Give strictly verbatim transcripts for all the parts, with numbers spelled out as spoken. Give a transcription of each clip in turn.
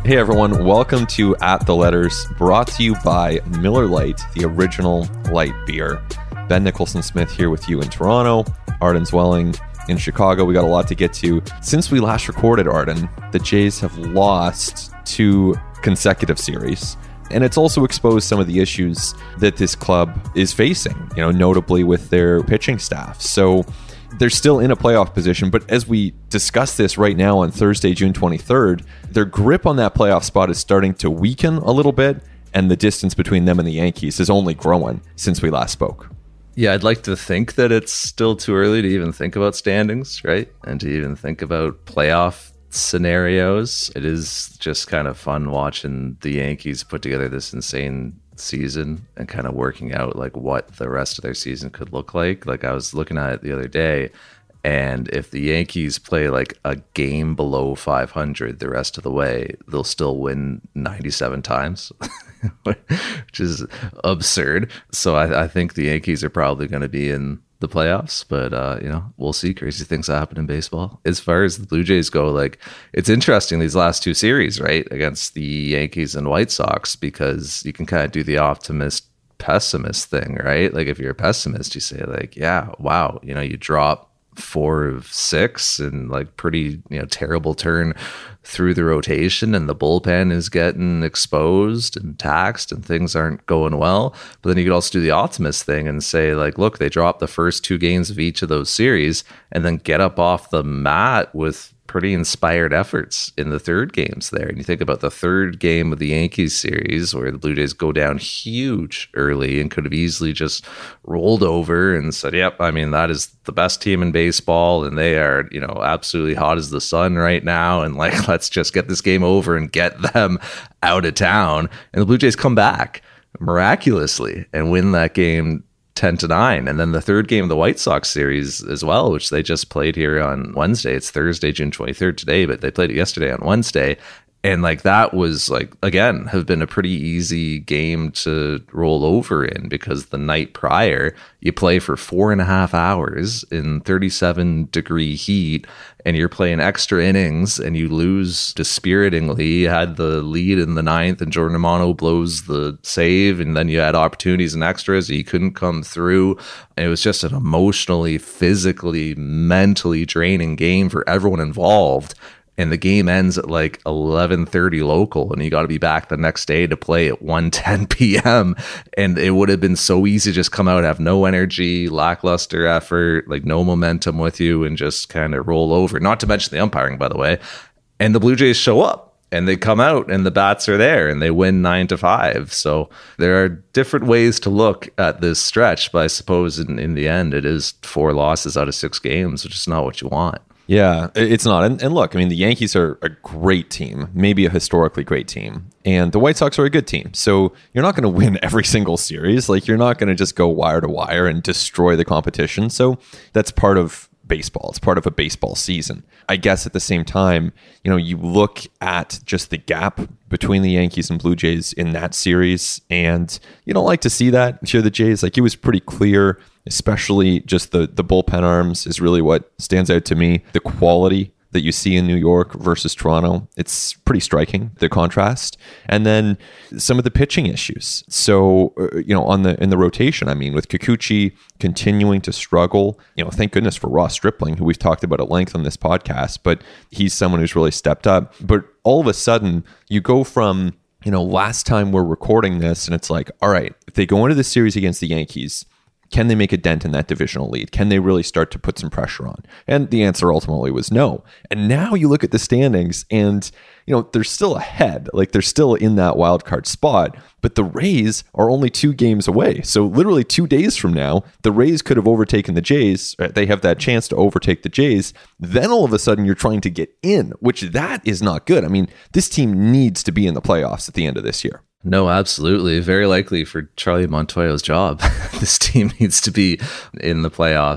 Hey everyone, welcome to At the Letters, brought to you by Miller Lite, the original light beer. Ben Nicholson-Smith here with you in Toronto, Arden Zwelling in Chicago. We got a lot to get to. Since we last recorded, Arden, the Jays have lost two consecutive series. And it's also exposed some of the issues that this club is facing, you know, notably with their pitching staff. So they're still in a playoff position, but as we discuss this right now on Thursday, June twenty-third, their grip on that playoff spot is starting to weaken a little bit, and the distance between them and the Yankees is only growing since we last spoke. Yeah, I'd like to think that it's still too early to even think about standings, right? And to even think about playoff scenarios. It is just kind of fun watching the Yankees put together this insane season and kind of working out like what the rest of their season could look like. Like I was looking at it the other day, and if the Yankees play like a game below five hundred the rest of the way, they'll still win ninety-seven times, which is absurd. So I, I think the Yankees are probably going to be in the playoffs, but uh you know, we'll see. Crazy things happen in baseball. As far as the Blue Jays go, like it's interesting these last two series, right, against the Yankees and White Sox, because you can kind of do the optimist pessimist thing, right? Like if you're a pessimist, you say like, yeah, wow, you know, you drop four of six and like pretty, you know, terrible turn through the rotation, and the bullpen is getting exposed and taxed and things aren't going well. But then you could also do the optimist thing and say like, look, they dropped the first two games of each of those series and then get up off the mat with pretty inspired efforts in the third games there. And you think about the third game of the Yankees series where the Blue Jays go down huge early and could have easily just rolled over and said, yep, I mean, that is the best team in baseball and they are, you know, absolutely hot as the sun right now. And like, let's just get this game over and get them out of town. And the Blue Jays come back miraculously and win that game ten to nine. And then the third game of the White Sox series as well, which they just played here on Wednesday. It's Thursday, June twenty-third today, but they played it yesterday on Wednesday. And like that was like, again, have been a pretty easy game to roll over in, because the night prior you play for four and a half hours in thirty-seven degree heat and you're playing extra innings and you lose dispiritingly. You had the lead in the ninth and Jordan Romano blows the save, and then you had opportunities and extras. You couldn't come through. And it was just an emotionally, physically, mentally draining game for everyone involved. And the game ends at like eleven thirty local, and you got to be back the next day to play at one ten p.m. And it would have been so easy to just come out, have no energy, lackluster effort, like no momentum with you, and just kind of roll over. Not to mention the umpiring, by the way. And the Blue Jays show up and they come out and the bats are there and they win nine to five. So there are different ways to look at this stretch, but I suppose in, in the end, it is four losses out of six games, which is not what you want. Yeah, it's not. And, and look, I mean, the Yankees are a great team, maybe a historically great team. And the White Sox are a good team. So you're not going to win every single series. Like, you're not going to just go wire to wire and destroy the competition. So that's part of baseball. It's part of a baseball season. I guess at the same time, you know, you look at just the gap between the Yankees and Blue Jays in that series, and you don't like to see that if you're the Jays. Like, it was pretty clear, especially just the the bullpen arms is really what stands out to me. The quality that you see in New York versus Toronto, it's pretty striking, the contrast. And then some of the pitching issues. So, uh, you know, on the in the rotation, I mean, with Kikuchi continuing to struggle, you know, thank goodness for Ross Stripling, who we've talked about at length on this podcast, but he's someone who's really stepped up. But all of a sudden, you go from, you know, last time we're recording this, and it's like, all right, if they go into the series against the Yankees, can they make a dent in that divisional lead? Can they really start to put some pressure on? And the answer ultimately was no. And now you look at the standings and, you know, they're still ahead. Like, they're still in that wild card spot, but the Rays are only two games away. So literally two days from now, the Rays could have overtaken the Jays. They have that chance to overtake the Jays. Then all of a sudden you're trying to get in, which that is not good. I mean, this team needs to be in the playoffs at the end of this year. No, absolutely. Very likely for Charlie Montoyo's job. This team needs to be in the playoffs.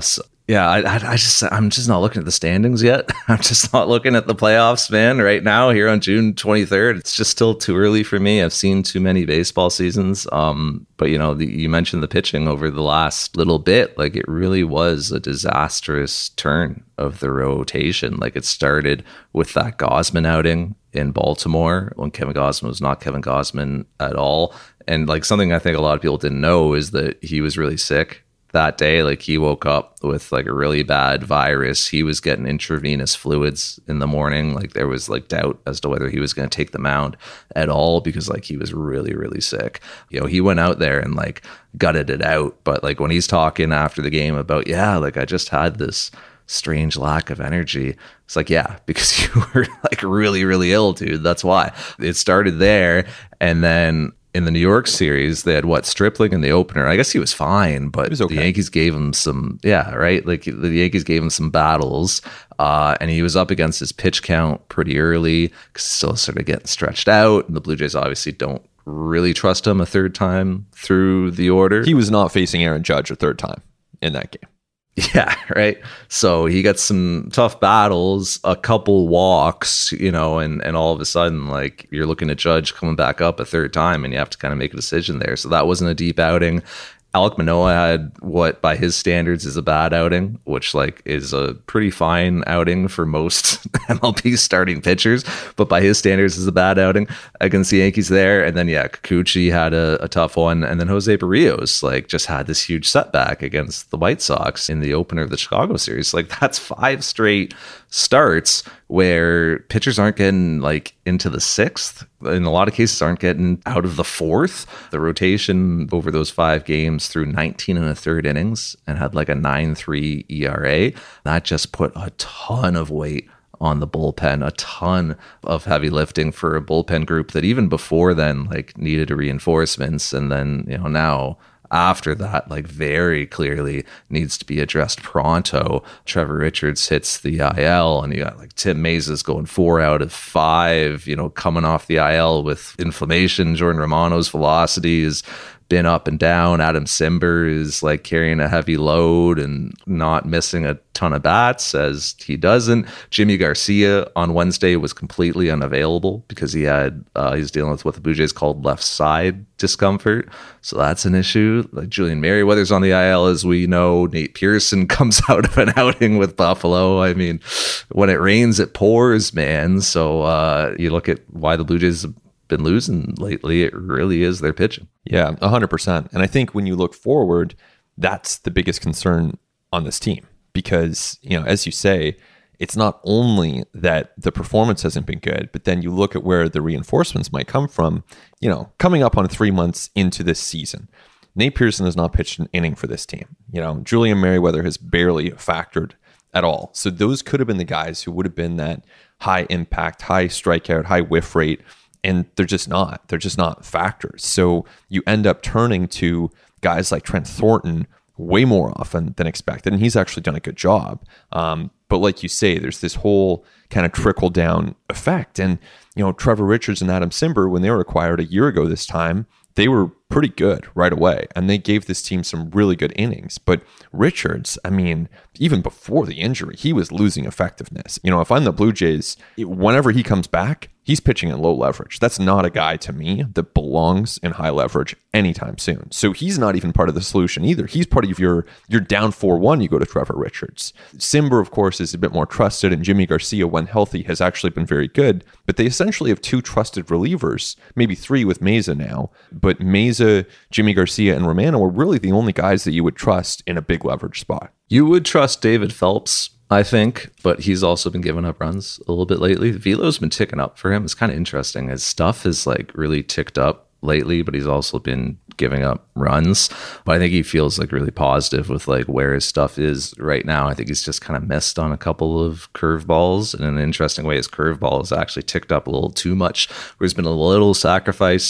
Yeah, I, I, I just, I'm just not looking at the standings yet. I'm just not looking at the playoffs, man. Right now, here on June twenty-third, it's just still too early for me. I've seen too many baseball seasons. Um, but you know, the, you mentioned the pitching over the last little bit. Like, it really was a disastrous turn of the rotation. Like, it started with that Gausman outing in Baltimore when Kevin Gausman was not Kevin Gausman at all. And like, something I think a lot of people didn't know is that he was really sick that day. Like, he woke up with like a really bad virus. He was getting intravenous fluids in the morning. Like, there was like doubt as to whether he was going to take the mound at all because like he was really, really sick. You know, he went out there and like gutted it out. But like, when he's talking after the game about, yeah, like I just had this strange lack of energy. It's like, yeah, because you were like really, really ill, dude. That's why. It started there. And then in the New York series, they had what, Stripling in the opener. I guess he was fine, but was okay. The Yankees gave him some, yeah, right? Like, the Yankees gave him some battles, uh, and he was up against his pitch count pretty early because he's still sort of getting stretched out. And the Blue Jays obviously don't really trust him a third time through the order. He was not facing Aaron Judge a third time in that game. Yeah, right. So he got some tough battles, a couple walks, you know, and, and all of a sudden, like, you're looking at Judge coming back up a third time and you have to kind of make a decision there. So that wasn't a deep outing. Alek Manoah had what, by his standards, is a bad outing, which like is a pretty fine outing for most M L B starting pitchers, but by his standards is a bad outing against the Yankees there. And then, yeah, Kikuchi had a, a tough one. And then Jose Barrios like just had this huge setback against the White Sox in the opener of the Chicago series. Like, that's five straight starts where pitchers aren't getting like into the sixth, in a lot of cases aren't getting out of the fourth. The rotation over those five games through nineteen and a third innings and had like a nine three E R A. That just put a ton of weight on the bullpen, a ton of heavy lifting for a bullpen group that even before then like needed reinforcements. And then, you know, now after that, like, very clearly needs to be addressed pronto. Trevor Richards hits the I L, and you got like Tim Mayza's going four out of five, you know, coming off the I L with inflammation. Jordan Romano's velocity has been up and down. Adam Simber is like carrying a heavy load and not missing a ton of bats, as he doesn't. Jimmy Garcia on Wednesday was completely unavailable because he had uh, he's dealing with what the Blue Jays called left side discomfort, so that's an issue. Like, Julian Merryweather's on the I L, as we know. Nate Pearson comes out of an outing with Buffalo. I mean, when it rains, it pours, man. So uh, you look at why the Blue Jays have been losing lately, it really is their pitching. Yeah, one hundred percent. And I think when you look forward, that's the biggest concern on this team. Because, you know, as you say, it's not only that the performance hasn't been good, but then you look at where the reinforcements might come from. You know, coming up on three months into this season, Nate Pearson has not pitched an inning for this team. You know, Julian Merryweather has barely factored at all. So those could have been the guys who would have been that high impact, high strikeout, high whiff rate. And they're just not. They're just not factors. So you end up turning to guys like Trent Thornton way more often than expected. And he's actually done a good job. Um, but like you say, there's this whole kind of trickle down effect. And, you know, Trevor Richards and Adam Simber, when they were acquired a year ago this time, they were pretty good right away. And they gave this team some really good innings. But Richards, I mean, even before the injury, he was losing effectiveness. You know, if I'm the Blue Jays, whenever he comes back, he's pitching in low leverage. That's not a guy to me that belongs in high leverage anytime soon. So he's not even part of the solution either. He's part of your, you're down four one, you go to Trevor Richards. Simber, of course, is a bit more trusted, and Jimmy Garcia, when healthy, has actually been very good. But they essentially have two trusted relievers, maybe three with Mayza now. But Mayza, Jimmy Garcia, and Romano are really the only guys that you would trust in a big leverage spot. You would trust David Phelps, I think, but he's also been giving up runs a little bit lately. Velo's been ticking up for him. It's kind of interesting. His stuff is like really ticked up lately, but he's also been giving up runs. But I think he feels like really positive with like where his stuff is right now. I think he's just kind of missed on a couple of curveballs. And in an interesting way, his curveball has actually ticked up a little too much, where he's been a little sacrifice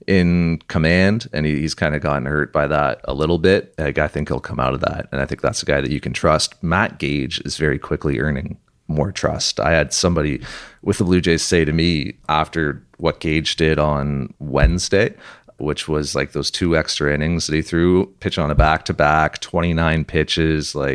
in command, and he, he's kind of gotten hurt by that a little bit. Like, I think he'll come out of that, and I think that's a guy that you can trust. Matt Gage is very quickly earning more trust. I had somebody with the Blue Jays say to me after what Gage did on Wednesday, which was like those two extra innings that he threw, pitch on a back-to-back, twenty-nine pitches, like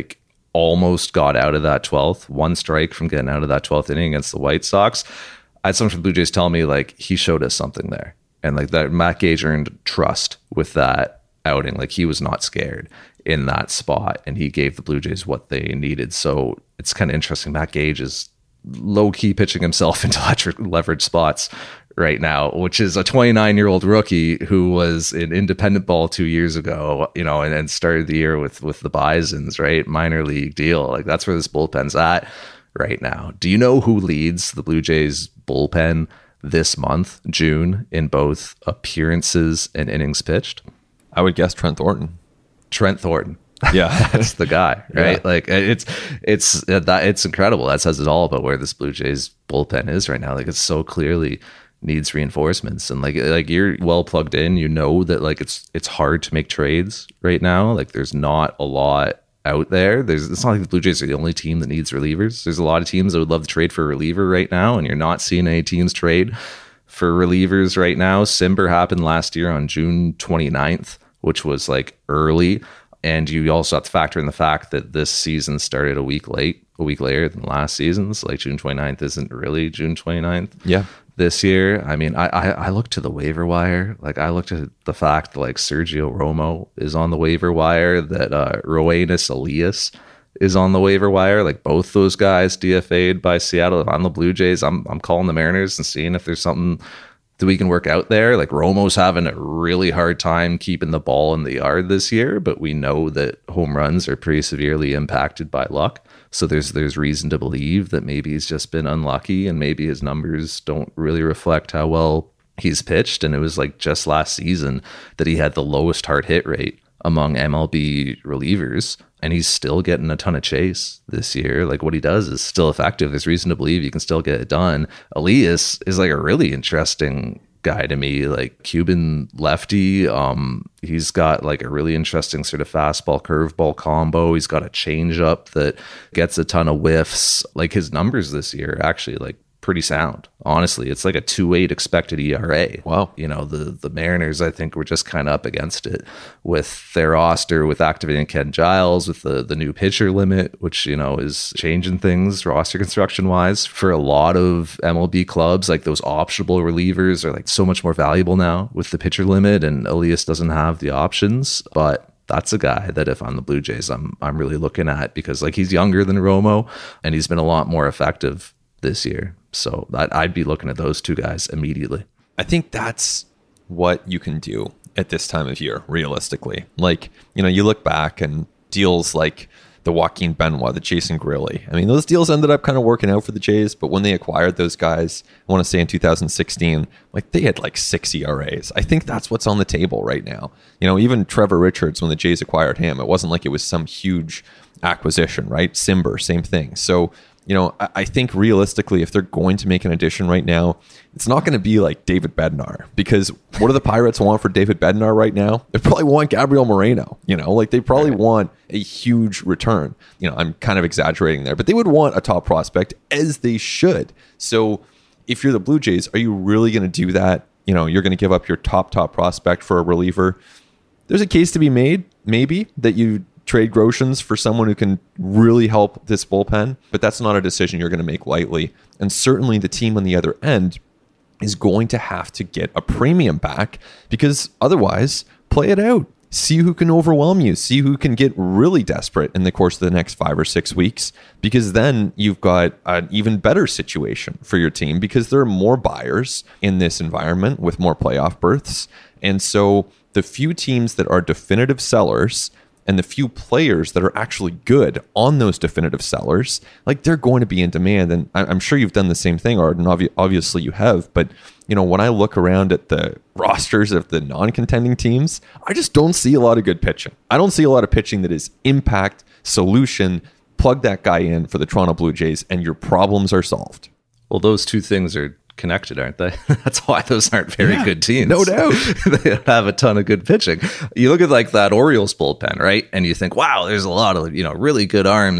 almost got out of that twelfth, one strike from getting out of that twelfth inning against the White Sox. I had someone from the Blue Jays tell me like he showed us something there. And like that, Matt Gage earned trust with that outing. Like he was not scared in that spot, and he gave the Blue Jays what they needed. So it's kind of interesting. Matt Gage is low key pitching himself into leverage spots right now, which is a twenty-nine year old rookie who was in independent ball two years ago, you know, and then started the year with, with the Bisons, right? Minor league deal. Like that's where this bullpen's at right now. Do you know who leads the Blue Jays bullpen this month, June, in both appearances and innings pitched? I would guess Trent Thornton. Trent Thornton. Yeah. That's the guy, right? Yeah. Like it's it's that it's incredible. That says it all about where this Blue Jays bullpen is right now. Like it's so clearly needs reinforcements, and like like you're well plugged in. You know that like it's it's hard to make trades right now. Like there's not a lot out there. There's it's not like the Blue Jays are the only team that needs relievers. There's a lot of teams that would love to trade for a reliever right now, and you're not seeing any teams trade for relievers right now. Simber happened last year on June twenty-ninth, which was like early. And you also have to factor in the fact that this season started a week late, a week later than last season's. Like June twenty-ninth isn't really June twenty-ninth. Yeah. This year. I mean, I, I I looked to the waiver wire. Like I looked at the fact that like Sergio Romo is on the waiver wire, that uh, Roenis Elias is on the waiver wire. Like both those guys D F A'd by Seattle. If I'm the Blue Jays, I'm I'm calling the Mariners and seeing if there's something that we can work out there. Like Romo's having a really hard time keeping the ball in the yard this year, but we know that home runs are pretty severely impacted by luck. So there's there's reason to believe that maybe he's just been unlucky, and maybe his numbers don't really reflect how well he's pitched. And it was like just last season that he had the lowest hard hit rate among M L B relievers, and he's still getting a ton of chase this year. Like what he does is still effective. There's reason to believe he can still get it done. Elias is like a really interesting guy to me, like Cuban lefty. Um, he's got like a really interesting sort of fastball curveball combo. He's got a changeup that gets a ton of whiffs. Like his numbers this year are actually like pretty sound. Honestly, it's like a two point eight expected E R A. Wow. You know, the the Mariners, I think, were just kind of up against it with their roster, with activating Ken Giles, with the the new pitcher limit, which, you know, is changing things roster construction wise for a lot of M L B clubs. Like those optional relievers are like so much more valuable now with the pitcher limit, and Elias doesn't have the options. But that's a guy that if I'm the Blue Jays, I'm I'm really looking at, because like he's younger than Romo and he's been a lot more effective this year. So I'd, I'd be looking at those two guys immediately. I think that's what you can do at this time of year, realistically. Like, you know, you look back and deals like the Joaquin Benoit, the Jason Grilli. I mean, those deals ended up kind of working out for the Jays, but when they acquired those guys, I want to say in two thousand sixteen, like they had like six E R As. I think that's what's on the table right now. You know, even Trevor Richards, when the Jays acquired him, it wasn't like it was some huge acquisition, right? Simber, same thing. So, you know, I think realistically, if they're going to make an addition right now, it's not going to be like David Bednar, because what do the Pirates want for David Bednar right now? They probably want Gabriel Moreno, you know, like they probably want a huge return. You know, I'm kind of exaggerating there, but they would want a top prospect, as they should. So if you're the Blue Jays, are you really going to do that? You know, you're going to give up your top, top prospect for a reliever. There's a case to be made, maybe, that you trade Groshans for someone who can really help this bullpen, but that's not a decision you're going to make lightly. And certainly the team on the other end is going to have to get a premium back, because otherwise, play it out. See who can overwhelm you. See who can get really desperate in the course of the next five or six weeks, because then you've got an even better situation for your team, because there are more buyers in this environment with more playoff berths. And so the few teams that are definitive sellers and the few players that are actually good on those definitive sellers, like they're going to be in demand. And I'm sure you've done the same thing, Arden. Obvi- obviously you have. But, you know, when I look around at the rosters of the non-contending teams, I just don't see a lot of good pitching. I don't see a lot of pitching that is impact, solution, plug that guy in for the Toronto Blue Jays, and your problems are solved. Well, those two things are connected, aren't they? That's why those aren't very yeah, good teams. No doubt. They don't have a ton of good pitching. You look at like that Orioles bullpen, right? And you think, wow, there's a lot of, you know, really good arms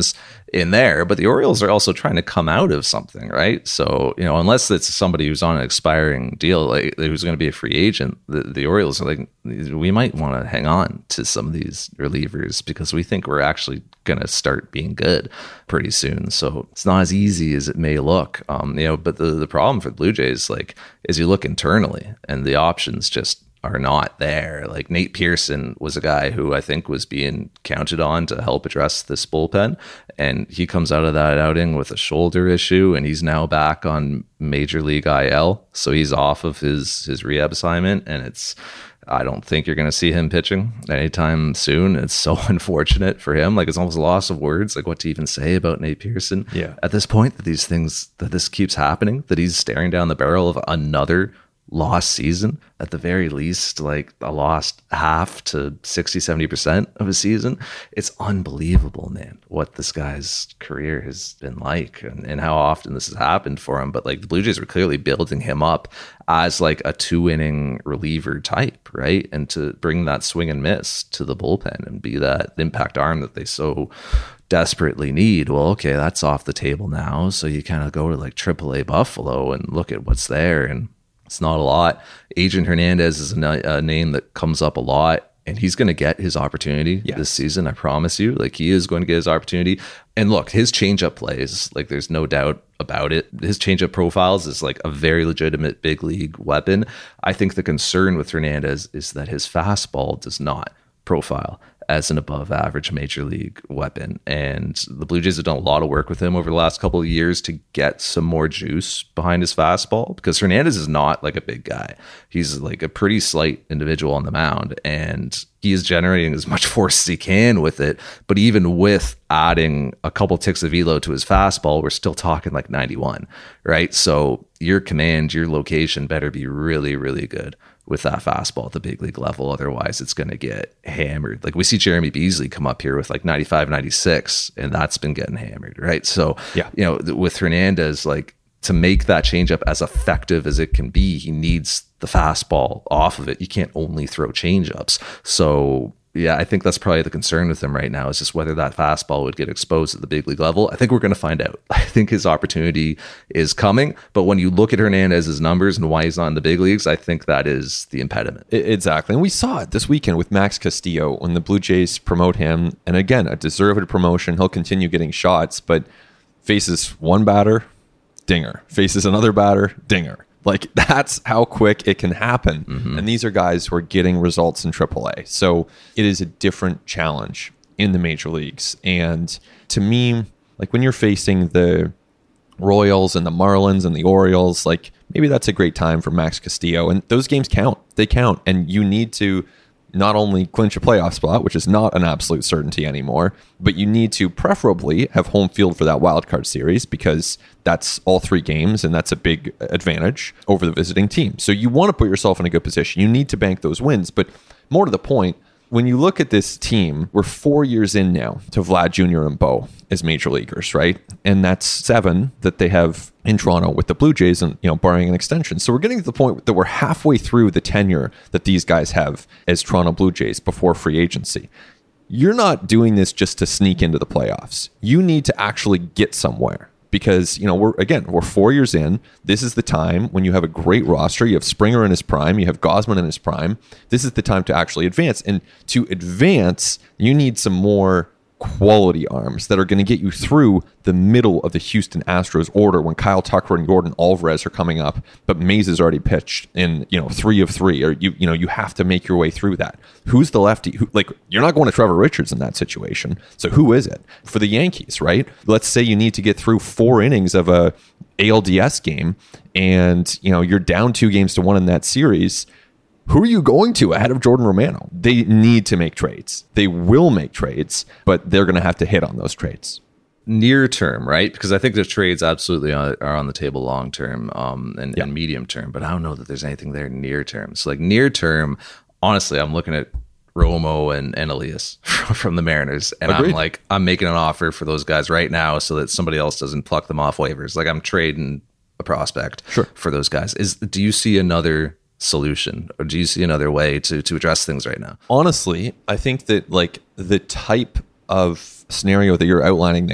in there. But the Orioles are also trying to come out of something, right? So, you know, unless it's somebody who's on an expiring deal, like who's going to be a free agent, the, the Orioles are like, we might want to hang on to some of these relievers because we think we're actually going to start being good pretty soon. So it's not as easy as it may look. Um, you know, but the, the problem for the Blue Jays, like, is you look internally and the options just are not there. Like Nate Pearson was a guy who I think was being counted on to help address this bullpen, and he comes out of that outing with a shoulder issue, and he's now back on Major League I L, so he's off of his his rehab assignment, and it's I don't think you're going to see him pitching anytime soon. It's so unfortunate for him. Like, it's almost a loss of words, like what to even say about Nate Pearson. Yeah. At this point, that these things, that this keeps happening, that he's staring down the barrel of another lost season, at the very least, like a lost half to sixty, seventy percent of a season. It's unbelievable, man, what this guy's career has been like and, and how often this has happened for him. But like the Blue Jays were clearly building him up as like a two inning reliever type, right? And to bring that swing and miss to the bullpen and be that impact arm that they so desperately need. Well, okay, that's off the table now. So you kind of go to like triple A Buffalo and look at what's there, and it's not a lot. Adrian Hernandez is a, na- a name that comes up a lot, and he's going to get his opportunity yes. this season. I promise you. Like, he is going to get his opportunity. And look, his changeup plays, like, there's no doubt about it. His changeup profiles is like a very legitimate big league weapon. I think the concern with Hernandez is that his fastball does not profile as an above average major league weapon. And the Blue Jays have done a lot of work with him over the last couple of years to get some more juice behind his fastball, because Hernandez is not like a big guy. He's like a pretty slight individual on the mound, and he is generating as much force as he can with it. But even with adding a couple ticks of velo to his fastball, we're still talking like ninety-one, right? So your command, your location better be really, really good with that fastball at the big league level. Otherwise, it's going to get hammered. Like, we see Jeremy Beasley come up here with like ninety-five, ninety-six, and that's been getting hammered, right? So, yeah, you know, with Hernandez, like, to make that changeup as effective as it can be, he needs the fastball off of it. You can't only throw changeups. So, yeah, I think that's probably the concern with him right now, is just whether that fastball would get exposed at the big league level. I think we're going to find out. I think his opportunity is coming. But when you look at Hernandez's numbers and why he's not in the big leagues, I think that is the impediment. Exactly. And we saw it this weekend with Max Castillo when the Blue Jays promote him. And again, a deserved promotion. He'll continue getting shots, but faces one batter, dinger. Faces another batter, dinger. Like, that's how quick it can happen. Mm-hmm. And these are guys who are getting results in triple A. So it is a different challenge in the major leagues. And to me, like, when you're facing the Royals and the Marlins and the Orioles, like, maybe that's a great time for Max Castillo. And those games count. They count. And you need to not only clinch a playoff spot, which is not an absolute certainty anymore, but you need to preferably have home field for that wild card series, because that's all three games, and that's a big advantage over the visiting team. So you want to put yourself in a good position. You need to bank those wins. But more to the point, when you look at this team, we're four years in now to Vlad Junior and Bo as major leaguers, right? And that's seven that they have in Toronto with the Blue Jays, and, you know, barring an extension. So we're getting to the point that we're halfway through the tenure that these guys have as Toronto Blue Jays before free agency. You're not doing this just to sneak into the playoffs. You need to actually get somewhere. Because, you know, we're again, we're four years in. This is the time when you have a great roster. You have Springer in his prime. You have Gausman in his prime. This is the time to actually advance. And to advance, you need some more quality arms that are going to get you through the middle of the Houston Astros order when Kyle Tucker and Jordan Alvarez are coming up, but Mays has already pitched in, you know, three of three, or you, you know, you have to make your way through that. Who's the lefty? Who, like, you're not going to Trevor Richards in that situation. So who is it for the Yankees, right? Let's say you need to get through four innings of a A L D S game, and, you know, you're down two games to one in that series. Who are you going to ahead of Jordan Romano? They need to make trades. They will make trades, but they're going to have to hit on those trades. Near term, right? Because I think the trades absolutely are on the table long term um, and, yeah. and medium term, but I don't know that there's anything there near term. So, like, near term, honestly, I'm looking at Romo and, and Elias from the Mariners, and Agreed. I'm like, I'm making an offer for those guys right now so that somebody else doesn't pluck them off waivers. Like, I'm trading a prospect sure. for those guys. Is do you see another solution, or do you see another way to to address things right now? Honestly, I think that, like, the type of scenario that you're outlining there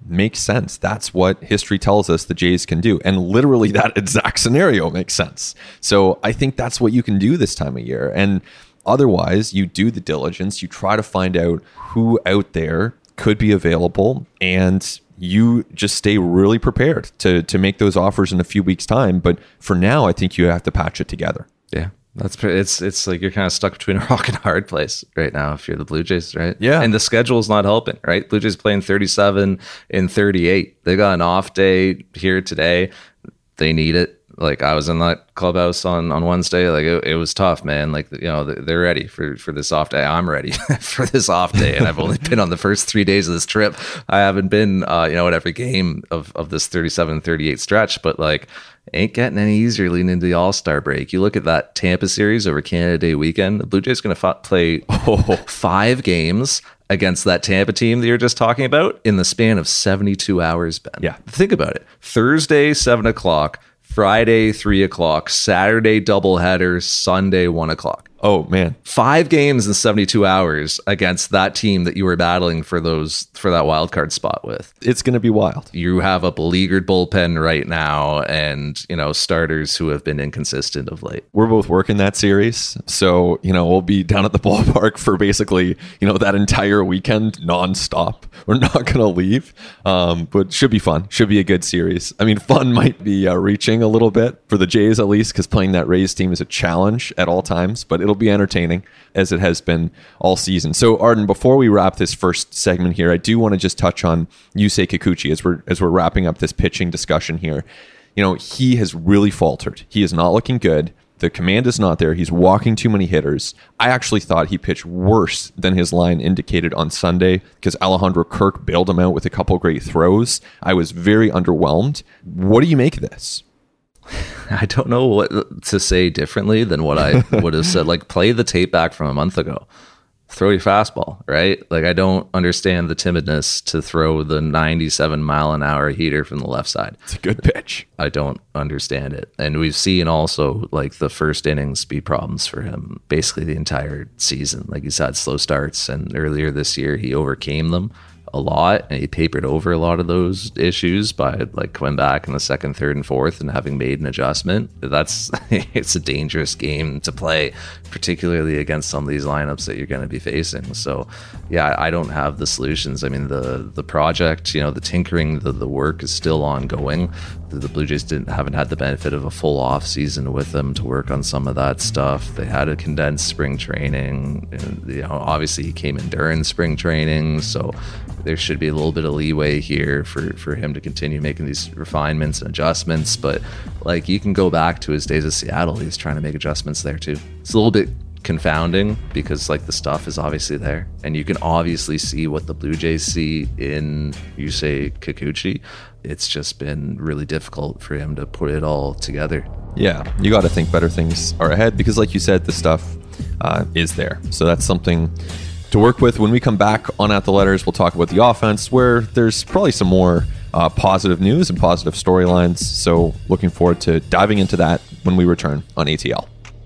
makes sense. That's what history tells us the Jays can do. And literally that exact scenario makes sense. So I think that's what you can do this time of year. And otherwise, you do the diligence, you try to find out who out there could be available, and you just stay really prepared to to make those offers in a few weeks' time. But for now, I think you have to patch it together. Yeah. That's pretty, it's it's like you're kind of stuck between a rock and a hard place right now if you're the Blue Jays, right? Yeah. And the schedule's not helping, right? Blue Jays playing thirty-seven in thirty-eight. They got an off day here today. They need it. Like I was in that clubhouse on, on Wednesday. Like it, it was tough, man. Like, you know, they're ready for, for this off day. I'm ready for this off day. And I've only been on the first three days of this trip. I haven't been, uh, you know, at every game of, of this thirty-seven thirty-eight stretch, but like ain't getting any easier leading into the All-Star break. You look at that Tampa series over Canada Day weekend, the Blue Jays going to f- play oh, five games against that Tampa team that you're just talking about in the span of seventy-two hours, Ben. Yeah. Think about it. Thursday, seven o'clock. Friday, three o'clock, Saturday, doubleheader, Sunday, one o'clock. Oh, man. Five games in seventy-two hours against that team that you were battling for those for that wild card spot with. It's going to be wild. You have a beleaguered bullpen right now and, you know, starters who have been inconsistent of late. We're both working that series. So, you know, we'll be down at the ballpark for basically, you know, that entire weekend nonstop. We're not going to leave. Um, but should be fun. Should be a good series. I mean, fun might be uh, reaching a little bit for the Jays at least, because playing that Rays team is a challenge at all times, but it'll be entertaining as it has been all season. So Arden, before we wrap this first segment here, I do want to just touch on Yusei Kikuchi as we're as we're wrapping up this pitching discussion here. You know, he has really faltered. He is not looking good. The command is not there. He's walking too many hitters. I actually thought he pitched worse than his line indicated on Sunday because Alejandro Kirk bailed him out with a couple great throws. I was very underwhelmed. What do you make of this? I don't know what to say differently than what I would have said. Like, play the tape back from a month ago. Throw your fastball, right? Like, I don't understand the timidness to throw the ninety-seven mile an hour heater from the left side. It's a good pitch. I don't understand it. And we've seen also like the first innings speed problems for him basically the entire season. Like, he's had slow starts, and earlier this year he overcame them a lot, and he papered over a lot of those issues by like coming back in the second, third, and fourth and having made an adjustment. That's it's a dangerous game to play, particularly against some of these lineups that you're going to be facing. So yeah, I don't have the solutions. I mean, the the project, you know, the tinkering, the, the work is still ongoing. The, the Blue Jays didn't haven't had the benefit of a full off season with them to work on some of that stuff. They had a condensed spring training, and, you know, obviously he came in during spring training, so there should be a little bit of leeway here for, for him to continue making these refinements and adjustments. But like, you can go back to his days of Seattle. He's trying to make adjustments there too. It's a little bit confounding because like the stuff is obviously there, and you can obviously see what the Blue Jays see in Yusei Kikuchi. It's just been really difficult for him to put it all together. Yeah, you got to think better things are ahead because, like you said, the stuff uh, is there. So that's something to work with. When we come back on At the Letters, we'll talk about the offense, where there's probably some more uh, positive news and positive storylines. So looking forward to diving into that when we return on A T L.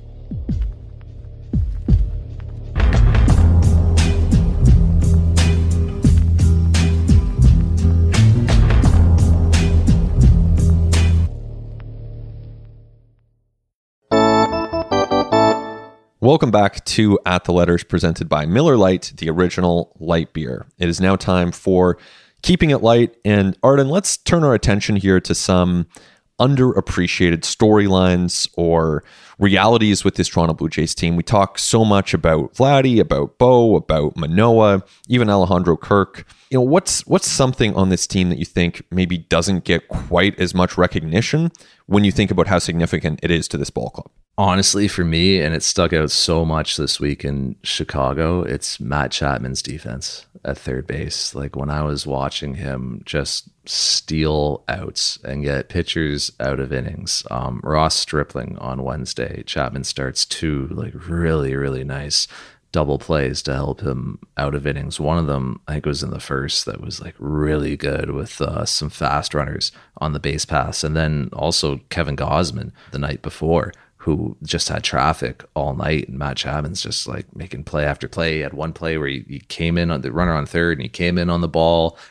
Welcome back to At the Letters, presented by Miller Lite, the original light beer. It is now time for Keeping It Light. And Arden, let's turn our attention here to some underappreciated storylines or realities with this Toronto Blue Jays team. We talk so much about Vladdy, about Bo, about Manoah, even Alejandro Kirk. You know, what's what's something on this team that you think maybe doesn't get quite as much recognition when you think about how significant it is to this ball club? Honestly, for me, and it stuck out so much this week in Chicago, it's Matt Chapman's defense at third base. Like, when I was watching him just steal outs and get pitchers out of innings. Um, Ross Stripling on Wednesday, Chapman starts two like really, really nice double plays to help him out of innings. One of them, I think, was in the first that was like really good with uh, some fast runners on the base pass. And then also Kevin Gausman the night before, who just had traffic all night, and Matt Chapman's just like making play after play. He had one play where he, he came in on the runner on third, and he came in on the ball,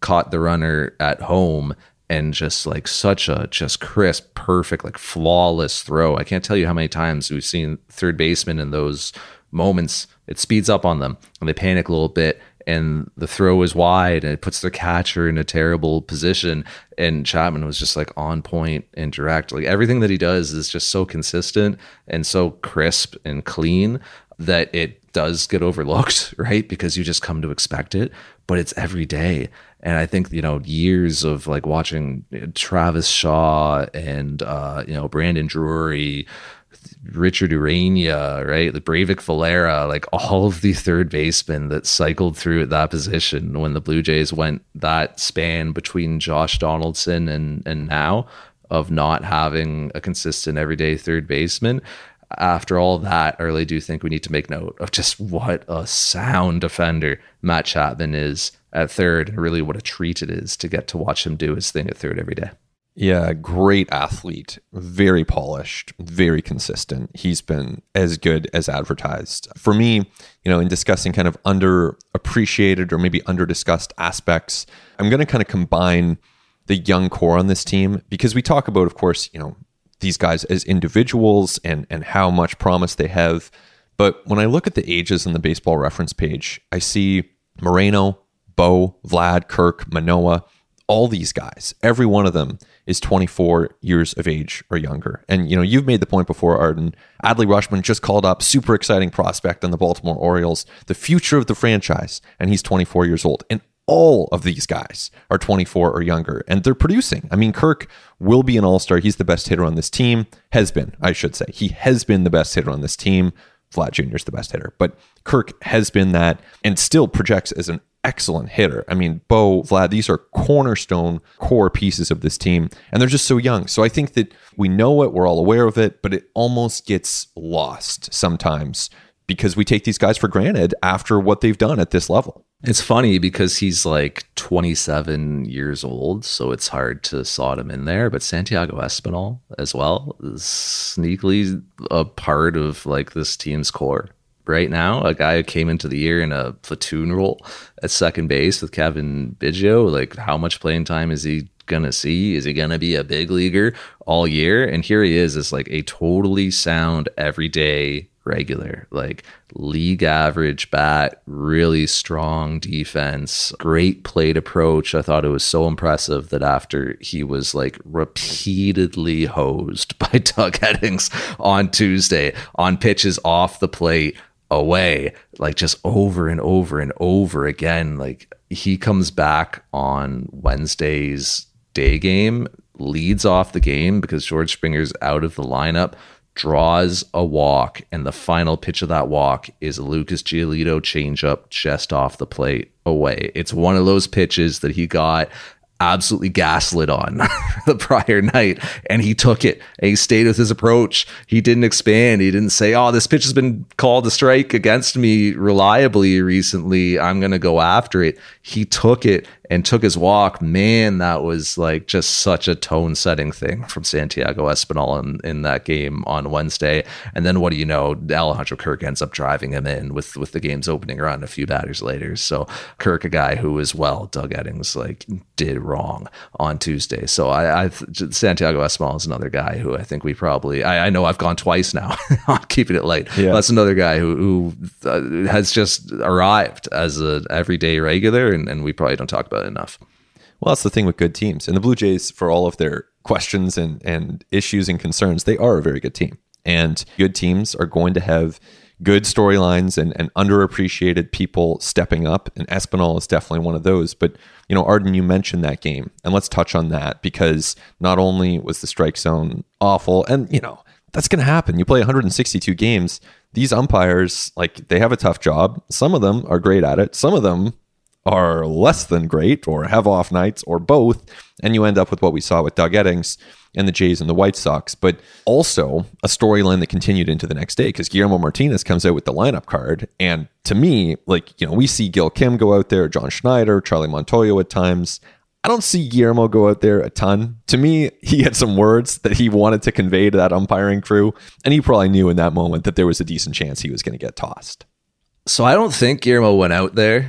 caught the runner at home and just like such a just crisp, perfect, like flawless throw. I can't tell you how many times we've seen third basemen in those moments. It speeds up on them and they panic a little bit, and the throw is wide and it puts their catcher in a terrible position. And Chapman was just like on point and direct. Like everything that he does is just so consistent and so crisp and clean that it does get overlooked, right? Because you just come to expect it, but it's every day. And I think, you know, years of like watching Travis Shaw and, uh, you know, Brandon Drury, Richard Urania, right? The Breivik Valera, like all of the third basemen that cycled through at that position when the Blue Jays went that span between Josh Donaldson and, and now of not having a consistent everyday third baseman. After all that, I really do think we need to make note of just what a sound defender Matt Chapman is at third, and really what a treat it is to get to watch him do his thing at third every day. Yeah, great athlete, very polished, very consistent. He's been as good as advertised. For me, you know, in discussing kind of underappreciated or maybe under-discussed aspects, I'm going to kind of combine the young core on this team, because we talk about, of course, you know, these guys as individuals and and how much promise they have. But when I look at the ages on the Baseball Reference page, I see Moreno, Bo, Vlad, Kirk, Manoah, all these guys, every one of them is twenty-four years of age or younger. And, you know, you've made the point before, Arden. Adley Rutschman just called up, super exciting prospect on the Baltimore Orioles, the future of the franchise, and he's twenty-four years old. And all of these guys are twenty-four or younger, and they're producing. I mean, Kirk will be an all-star. He's the best hitter on this team. Has been, I should say. He has been the best hitter on this team. Vlad Junior is the best hitter, but Kirk has been that and still projects as an excellent hitter. I mean, Bo, Vlad, these are cornerstone core pieces of this team, and they're just so young. So I think that we know it, we're all aware of it, but it almost gets lost sometimes because we take these guys for granted after what they've done at this level. It's funny because he's like twenty-seven years old, so it's hard to slot him in there. But Santiago Espinal as well is sneakily a part of like this team's core right now. A guy who came into the year in a platoon role at second base with Kevin Biggio. Like, how much playing time is he gonna see? Is he gonna be a big leaguer all year? And here he is as like a totally sound everyday regular, like league average bat, really strong defense, great plate approach. I thought it was so impressive that after he was like repeatedly hosed by Doug Eddings on Tuesday on pitches off the plate away, like just over and over and over again, like he comes back on Wednesday's day game, leads off the game because George Springer's out of the lineup, draws a walk, and the final pitch of that walk is a Lucas Giolito changeup just off the plate away. It's one of those pitches that he got absolutely gaslit on the prior night, and he took it and he stayed with his approach. He didn't expand. He didn't say, oh, this pitch has been called a strike against me reliably recently, I'm going to go after it. He took it and took his walk. Man, that was like just such a tone setting thing from Santiago Espinal in, in that game on Wednesday. And then what do you know, Alejandro Kirk ends up driving him in with, with the game's opening run a few batters later. So Kirk, a guy who as well, Doug Eddings like did wrong on Tuesday. So I, I Santiago Espinal is another guy who I think we probably, I, I know I've gone twice now on keeping it light. Yeah. That's another guy who, who uh, has just arrived as an everyday regular, and, and we probably don't talk about it enough. Well, that's the thing with good teams. And the Blue Jays, for all of their questions and, and issues and concerns, they are a very good team. And good teams are going to have good storylines and, and underappreciated people stepping up. And Espinal is definitely one of those. But, you know, Arden, you mentioned that game. And let's touch on that, because not only was the strike zone awful, and, you know, that's going to happen. You play one hundred sixty-two games. These umpires, like, they have a tough job. Some of them are great at it. Some of them are less than great or have off nights or both. And you end up with what we saw with Doug Eddings and the Jays and the White Sox. But also a storyline that continued into the next day, because Guillermo Martinez comes out with the lineup card. And to me, like, you know, we see Gil Kim go out there, John Schneider, Charlie Montoyo at times. I don't see Guillermo go out there a ton. To me, he had some words that he wanted to convey to that umpiring crew, and he probably knew in that moment that there was a decent chance he was going to get tossed. So I don't think Guillermo went out there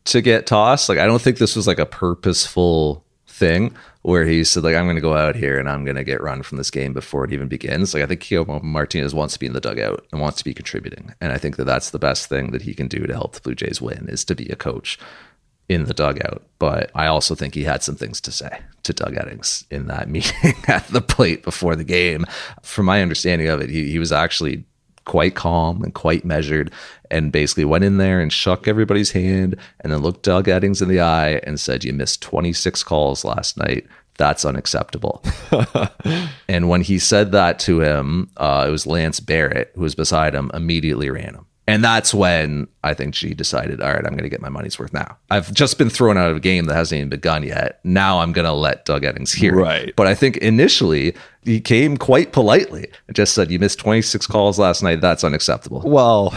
to get tossed. Like, I don't think this was like a purposeful thing where he said, like, I'm going to go out here and I'm going to get run from this game before it even begins. Like, I think Guillermo Martinez wants to be in the dugout and wants to be contributing. And I think that that's the best thing that he can do to help the Blue Jays win, is to be a coach in the dugout. But I also think he had some things to say to Doug Eddings in that meeting at the plate before the game. From my understanding of it, he, he was actually quite calm and quite measured, and basically went in there and shook everybody's hand and then looked Doug Eddings in the eye and said, you missed twenty-six calls last night. That's unacceptable. And when he said that to him, uh, it was Lance Barrett, who was beside him, immediately ran him. And that's when I think G decided, all right, I'm going to get my money's worth now. I've just been thrown out of a game that hasn't even begun yet. Now I'm going to let Doug Eddings hear it. Right. But I think initially he came quite politely and just said, you missed twenty-six calls last night. That's unacceptable. Well,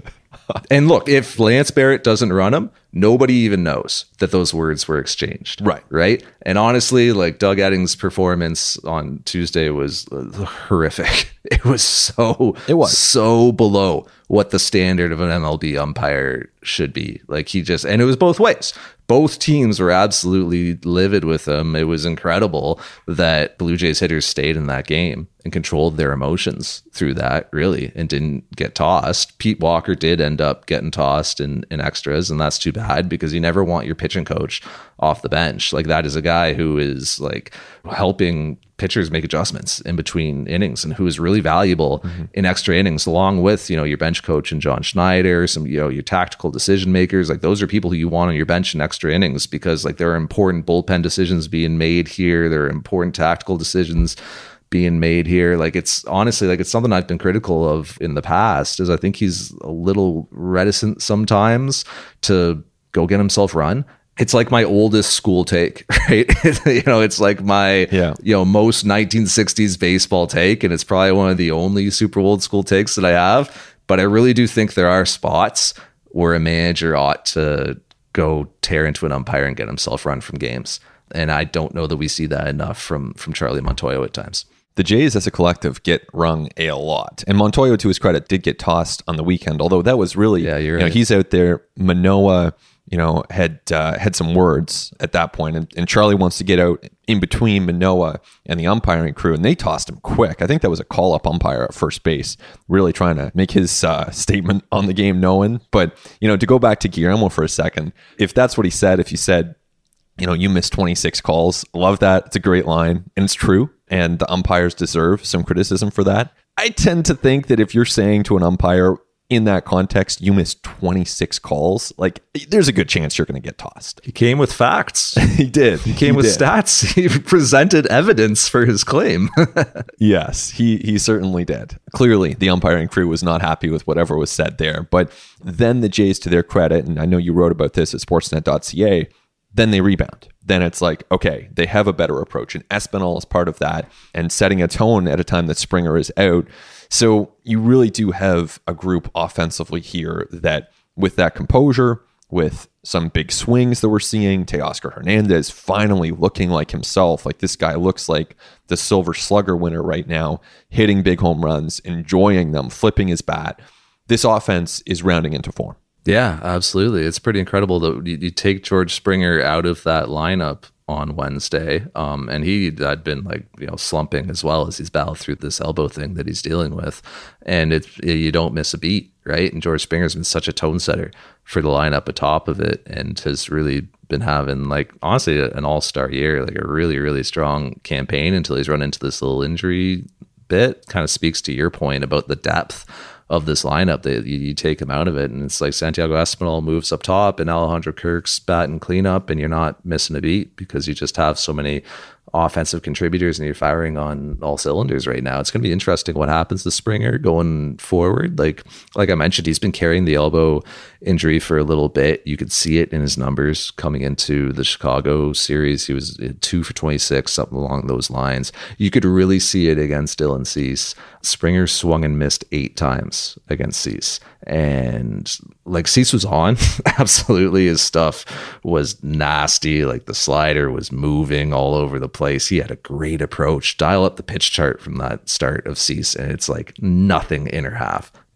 and look, if Lance Barrett doesn't run him, nobody even knows that those words were exchanged. Right. Right. And honestly, like, Doug Eddings' performance on Tuesday was horrific. It was so, it was so below what the standard of an M L B umpire should be. Like, he just, and it was both ways. Both teams were absolutely livid with him. It was incredible that Blue Jays hitters stayed in that game and controlled their emotions through that, really, and didn't get tossed. Pete Walker did end up getting tossed in, in extras, and that's too bad, because you never want your pitching coach off the bench. Like, that is a guy who is like helping pitchers make adjustments in between innings, and who is really valuable mm-hmm. in extra innings, along with, you know, your bench coach and John Schneider, some, you know, your tactical decision makers. Like, those are people who you want on your bench in extra innings, because like there are important bullpen decisions being made here. There are important tactical decisions being made here. Like, it's honestly, like, it's something I've been critical of in the past, is I think he's a little reticent sometimes to go get himself run. It's like my oldest school take, right? You know, it's like my, yeah. you know, most nineteen sixties baseball take. And it's probably one of the only super old school takes that I have. But I really do think there are spots where a manager ought to go tear into an umpire and get himself run from games. And I don't know that we see that enough from, from Charlie Montoyo at times. The Jays as a collective get rung a lot. And Montoyo, to his credit, did get tossed on the weekend, although that was really, yeah, you're you right. know, he's out there. Manoah, you know, had uh, had some words at that point, and, and Charlie wants to get out in between Manoah and the umpiring crew, and they tossed him quick. I think that was a call-up umpire at first base, really trying to make his uh, statement on the game known. But, you know, to go back to Guillermo for a second, if that's what he said, if you said, you know, you missed twenty-six calls, love that. It's a great line, and it's true, and the umpires deserve some criticism for that. I tend to think that if you're saying to an umpire, in that context, you missed twenty-six calls, like, there's a good chance you're going to get tossed. He came with facts. He did. He came he with did. stats. He presented evidence for his claim. Yes, he he certainly did. Clearly, the umpiring crew was not happy with whatever was said there. But then the Jays, to their credit, and I know you wrote about this at sportsnet dot c a, then they rebound. Then it's like, okay, they have a better approach. And Espinal is part of that, and setting a tone at a time that Springer is out. So you really do have a group offensively here that, with that composure, with some big swings that we're seeing, Teoscar Hernandez finally looking like himself. Like, this guy looks like the Silver Slugger winner right now, hitting big home runs, enjoying them, flipping his bat. This offense is rounding into form. Yeah, absolutely. It's pretty incredible that you, you take George Springer out of that lineup on Wednesday, um, and he had been like, you know, slumping as well as he's battled through this elbow thing that he's dealing with, and it's, you don't miss a beat, right? And George Springer's been such a tone setter for the lineup atop of it, and has really been having, like, honestly, an all-star year, like a really, really strong campaign until he's run into this little injury bit. Kind of speaks to your point about the depth of this lineup, that you, you take him out of it, and it's like Santiago Espinal moves up top and Alejandro Kirk's batting cleanup, and you're not missing a beat because you just have so many offensive contributors and you're firing on all cylinders right now. It's going to be interesting what happens to Springer going forward. Like, like I mentioned, he's been carrying the elbow injury for a little bit. You could see it in his numbers coming into the Chicago series. He was two for twenty-six, something along those lines. You could really see it against Dylan Cease. Springer swung and missed eight times against Cease. And like, Cease was on. Absolutely. His stuff was nasty. Like, the slider was moving all over the place. He had a great approach. Dial up the pitch chart from that start of Cease, and it's like nothing inner half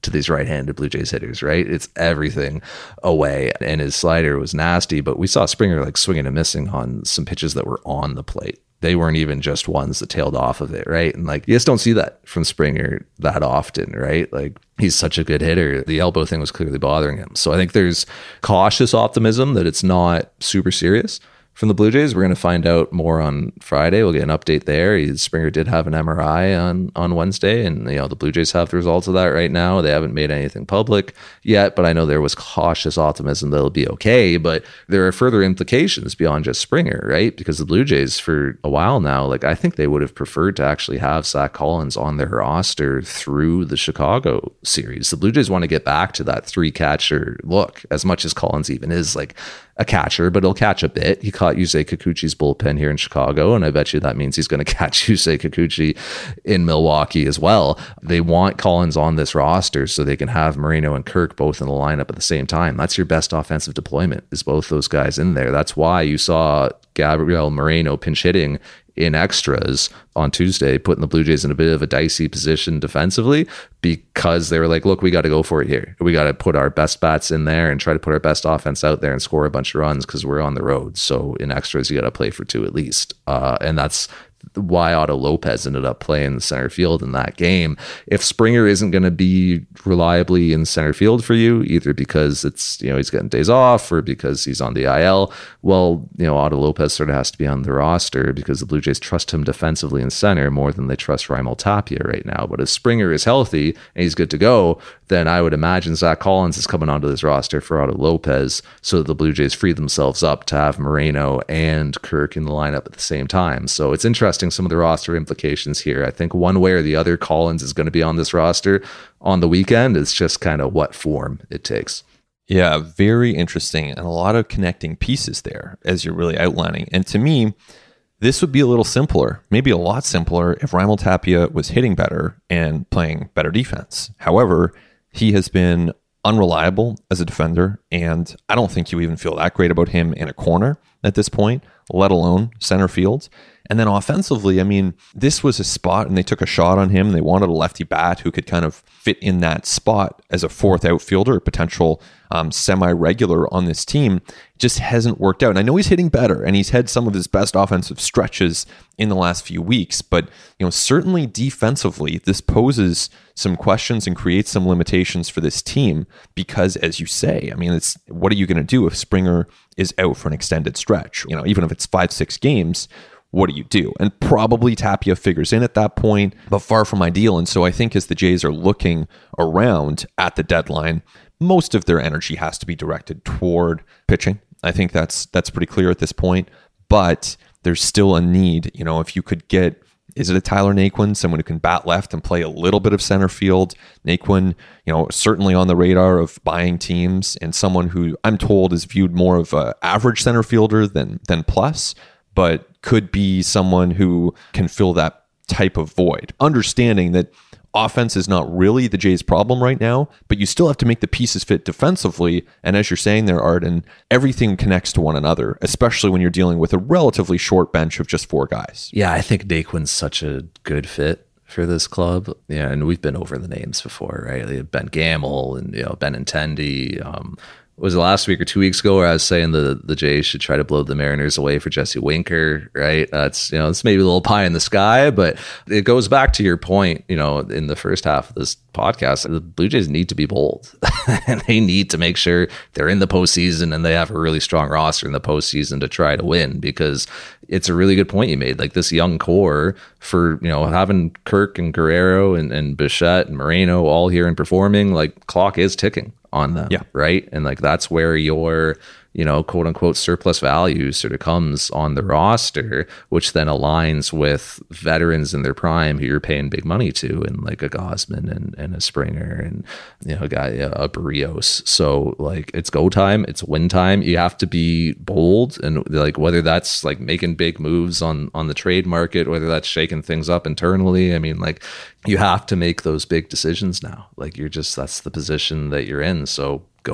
to these right-handed Blue Jays hitters, right? It's everything away. And his slider was nasty, but we saw Springer like swinging and missing on some pitches that were on the plate. They weren't even just ones that tailed off of it, right? And like, you just don't see that from Springer that often, right? Like, he's such a good hitter. The elbow thing was clearly bothering him. So I think there's cautious optimism that it's not super serious from the Blue Jays. We're going to find out more on Friday. We'll get an update there. He, Springer did have an M R I on, on Wednesday, and you know the Blue Jays have the results of that right now. They haven't made anything public yet, but I know there was cautious optimism that it'll be okay. But there are further implications beyond just Springer, right? Because the Blue Jays for a while now, like I think they would have preferred to actually have Zach Collins on their roster through the Chicago series. The Blue Jays want to get back to that three catcher look, as much as Collins even is like a catcher, but he'll catch a bit. He caught Yusei Kikuchi's bullpen here in Chicago, and I bet you that means he's going to catch Yusei Kikuchi in Milwaukee as well. They want Collins on this roster so they can have Moreno and Kirk both in the lineup at the same time. That's your best offensive deployment, is both those guys in there. That's why you saw Gabriel Moreno pinch hitting in extras on Tuesday, putting the Blue Jays in a bit of a dicey position defensively, because they were like, look, we got to go for it here. We got to put our best bats in there and try to put our best offense out there and score a bunch of runs because we're on the road. So in extras, you got to play for two at least. Uh, and that's why Otto Lopez ended up playing center field in that game. If Springer isn't going to be reliably in center field for you, either because it's, you know, he's getting days off or because he's on the I L, well, you know, Otto Lopez sort of has to be on the roster because the Blue Jays trust him defensively in center more than they trust Raimel Tapia right now. But if Springer is healthy and he's good to go, then I would imagine Zach Collins is coming onto this roster for Otto Lopez so that the Blue Jays free themselves up to have Moreno and Kirk in the lineup at the same time. So it's interesting, some of the roster implications here. I think one way or the other, Collins is going to be on this roster on the weekend. It's just kind of what form it takes. Yeah, very interesting, and a lot of connecting pieces there as you're really outlining. And to me, this would be a little simpler, maybe a lot simpler, if Raimel Tapia was hitting better and playing better defense. However, he has been unreliable as a defender, and I don't think you even feel that great about him in a corner at this point, let alone center field. And then offensively, I mean, this was a spot and they took a shot on him. They wanted a lefty bat who could kind of fit in that spot as a fourth outfielder, a potential um, semi-regular on this team. It just hasn't worked out. And I know he's hitting better and he's had some of his best offensive stretches in the last few weeks, but you know, certainly defensively, this poses some questions and creates some limitations for this team because, as you say, I mean, it's what are you going to do if Springer is out for an extended stretch? You know, even if it's five, six games, what do you do? And probably Tapia figures in at that point, but far from ideal. And so I think as the Jays are looking around at the deadline, most of their energy has to be directed toward pitching. I think that's that's pretty clear at this point, but there's still a need. You know, if you could get, is it a Tyler Naquin, someone who can bat left and play a little bit of center field? Naquin, you know, certainly on the radar of buying teams, and someone who I'm told is viewed more of an average center fielder than than plus, but could be someone who can fill that type of void. Understanding that offense is not really the Jays' problem right now, but you still have to make the pieces fit defensively. And as you're saying there, Arden, everything connects to one another, especially when you're dealing with a relatively short bench of just four guys. Yeah, I think Naquin's such a good fit for this club. Yeah, and we've been over the names before, right? Ben Gamel and, you know, Benintendi. Um, was it last week or two weeks ago where I was saying the the Jays should try to blow the Mariners away for Jesse Winker, right? That's, you know, it's maybe a little pie in the sky, but it goes back to your point, you know, in the first half of this podcast, the Blue Jays need to be bold and they need to make sure they're in the postseason and they have a really strong roster in the postseason to try to win, because it's a really good point you made. Like this young core, for, you know, having Kirk and Guerrero and, and Bichette and Moreno all here and performing, like clock is ticking on them. Yeah. Right. And like that's where your, you know, quote unquote surplus value sort of comes on the roster, which then aligns with veterans in their prime who you're paying big money to, and like a Gausman and, and a Springer and, you know, a guy, a Barrios. So like it's go time, it's win time. You have to be bold, and like whether that's like making big moves on on the trade market, whether that's shaking things up internally. I mean, like you have to make those big decisions now. Like you're just, that's the position that you're in. So go to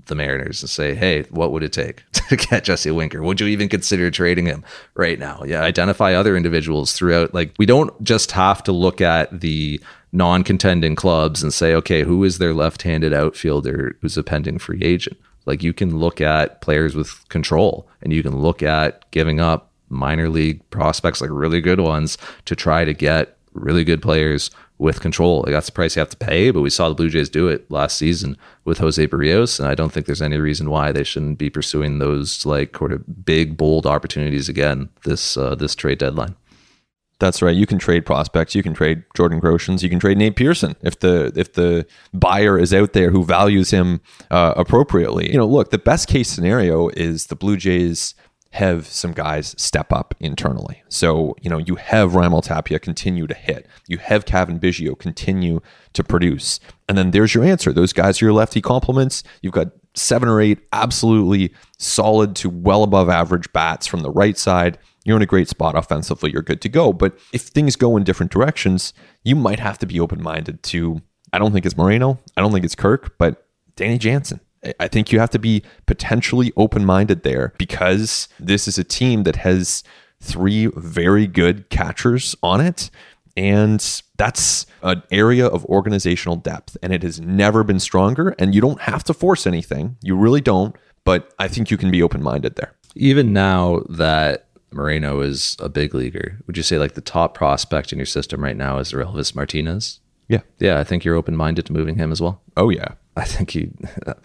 the Mariners and say, hey, what would it take to get Jesse Winker? Would you even consider trading him right now? Yeah, identify other individuals throughout. Like, we don't just have to look at the non-contending clubs and say, okay, who is their left-handed outfielder who's a pending free agent? Like, you can look at players with control, and you can look at giving up minor league prospects, like really good ones, to try to get really good players with control. Like, that's the price you have to pay, but we saw the Blue Jays do it last season with Jose Barrios, and I don't think there's any reason why they shouldn't be pursuing those like sort of big, bold opportunities again this uh, this trade deadline. That's right. You can trade prospects. You can trade Jordan Groshans. You can trade Nate Pearson if the if the buyer is out there who values him uh, appropriately. You know, look, the best case scenario is the Blue Jays have some guys step up internally. So, you know, you have Raimel Tapia continue to hit. You have Cavan Biggio continue to produce. And then there's your answer. Those guys are your lefty complements. You've got seven or eight absolutely solid to well above average bats from the right side. You're in a great spot offensively. You're good to go. But if things go in different directions, you might have to be open-minded to, I don't think it's Moreno. I don't think it's Kirk, but Danny Jansen. I think you have to be potentially open-minded there because this is a team that has three very good catchers on it. And that's an area of organizational depth. And it has never been stronger. And you don't have to force anything. You really don't. But I think you can be open-minded there. Even now that Moreno is a big leaguer, would you say like the top prospect in your system right now is Elvis Martinez? Yeah. Yeah, I think you're open-minded to moving him as well. Oh, yeah. I think you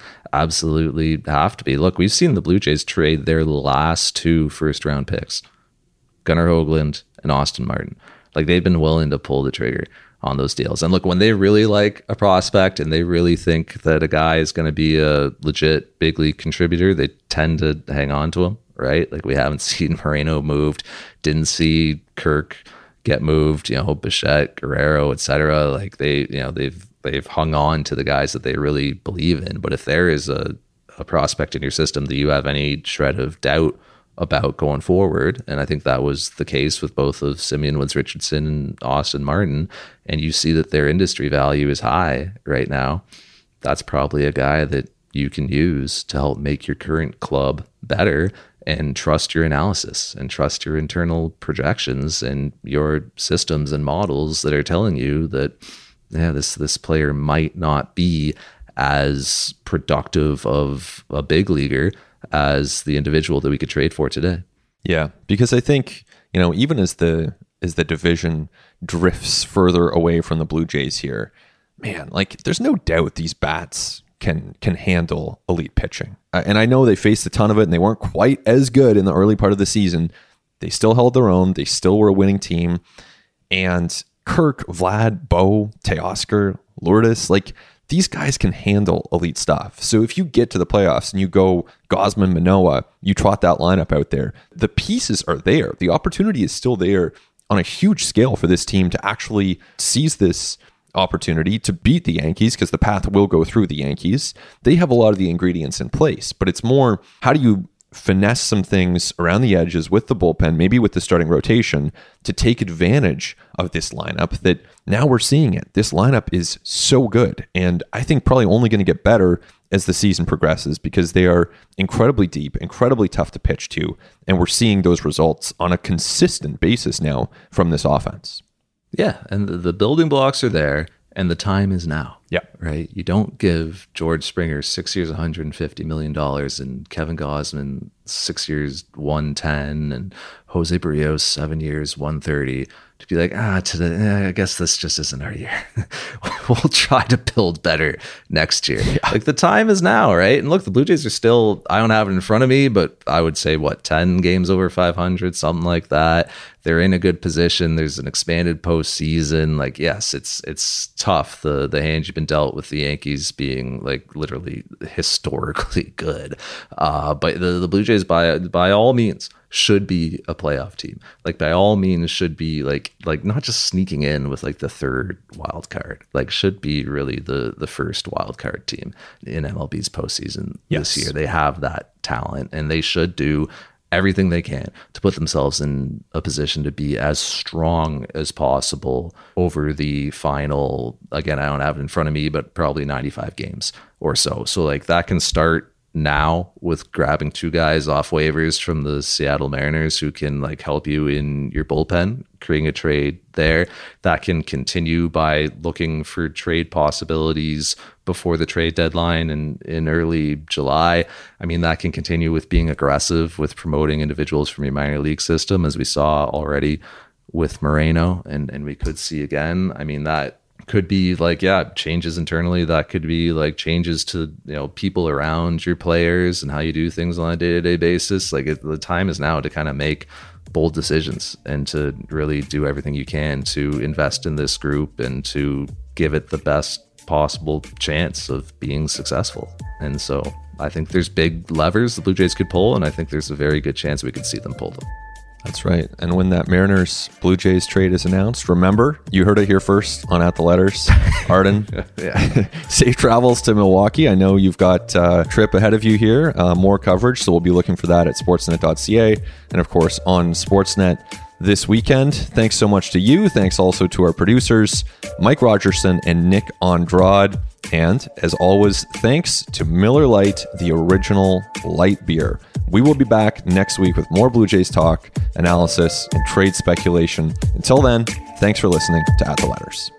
absolutely have to be. Look, we've seen the Blue Jays trade their last two first-round picks, Gunnar Hoagland and Austin Martin. Like, they've been willing to pull the trigger on those deals. And look, when they really like a prospect and they really think that a guy is going to be a legit big league contributor, they tend to hang on to him, right? Like, we haven't seen Moreno moved, didn't see Kirk get moved, you know, Bichette, Guerrero, et cetera. Like, they, you know, they've they've hung on to the guys that they really believe in. But if there is a, a prospect in your system that you have any shred of doubt about going forward, and I think that was the case with both of Simeon Woods Richardson and Austin Martin, and you see that their industry value is high right now, that's probably a guy that you can use to help make your current club better, and trust your analysis and trust your internal projections and your systems and models that are telling you that, yeah, this this player might not be as productive of a big leaguer as the individual that we could trade for today. Yeah, because I think, you know, even as the as the division drifts further away from the Blue Jays here, man, like, there's no doubt these bats can can handle elite pitching. Uh, and I know they faced a ton of it and they weren't quite as good in the early part of the season. They still held their own. They still were a winning team. And Kirk, Vlad, Bo, Teoscar, Lourdes, like, these guys can handle elite stuff. So if you get to the playoffs and you go Gausman, Manoah, you trot that lineup out there, the pieces are there. The opportunity is still there on a huge scale for this team to actually seize this opportunity to beat the Yankees, because the path will go through the Yankees. They have a lot of the ingredients in place, but it's more, how do you finesse some things around the edges with the bullpen, maybe with the starting rotation, to take advantage of this lineup that now we're seeing it. This lineup is so good, and I think probably only going to get better as the season progresses, because they are incredibly deep, incredibly tough to pitch to, and we're seeing those results on a consistent basis now from this offense. Yeah, and the, the building blocks are there, and the time is now. Yeah. Right? You don't give George Springer six years, one hundred fifty million dollars, and Kevin Gausman six years, one hundred ten, and Jose Barrios seven years, one hundred thirty, to be like, ah, today, eh, I guess this just isn't our year. We'll try to build better next year. Yeah. Like, the time is now, right? And look, the Blue Jays are still, I don't have it in front of me, but I would say, what, ten games over five hundred, something like that. They're in a good position. There's an expanded postseason. Like, yes, it's it's tough, the the hand you've been dealt with the Yankees being, like, literally historically good. Uh, but the, the Blue Jays, by by all means, should be a playoff team. Like, by all means, should be like like not just sneaking in with like the third wild card. Like, should be really the the first wild card team in M L B's postseason. Yes. This year. They have that talent, and they should do everything they can to put themselves in a position to be as strong as possible over the final, again, I don't have it in front of me, but probably ninety-five games or so. So like that can start now with grabbing two guys off waivers from the Seattle Mariners who can like help you in your bullpen, creating a trade there. That can continue by looking for trade possibilities before the trade deadline and in early July. I mean, that can continue with being aggressive with promoting individuals from your minor league system, as we saw already with Moreno, and, and we could see again. I mean, that could be like, yeah, changes internally. That could be like changes to, you know, people around your players and how you do things on a day-to-day basis. Like it, the time is now to kind of make bold decisions and to really do everything you can to invest in this group and to give it the best possible chance of being successful. And so I think there's big levers the Blue Jays could pull, and I think there's a very good chance we could see them pull them. That's right. And when that Mariners Blue Jays trade is announced, remember, you heard it here first on At the Letters. Arden, yeah. Safe travels to Milwaukee. I know you've got a trip ahead of you here, uh, more coverage, so we'll be looking for that at sportsnet dot c a and, of course, on Sportsnet this weekend. Thanks so much to you. Thanks also to our producers, Mike Rogerson and Nick Andrade. And, as always, thanks to Miller Lite, the original light beer. We will be back next week with more Blue Jays talk, analysis, and trade speculation. Until then, thanks for listening to At the Letters.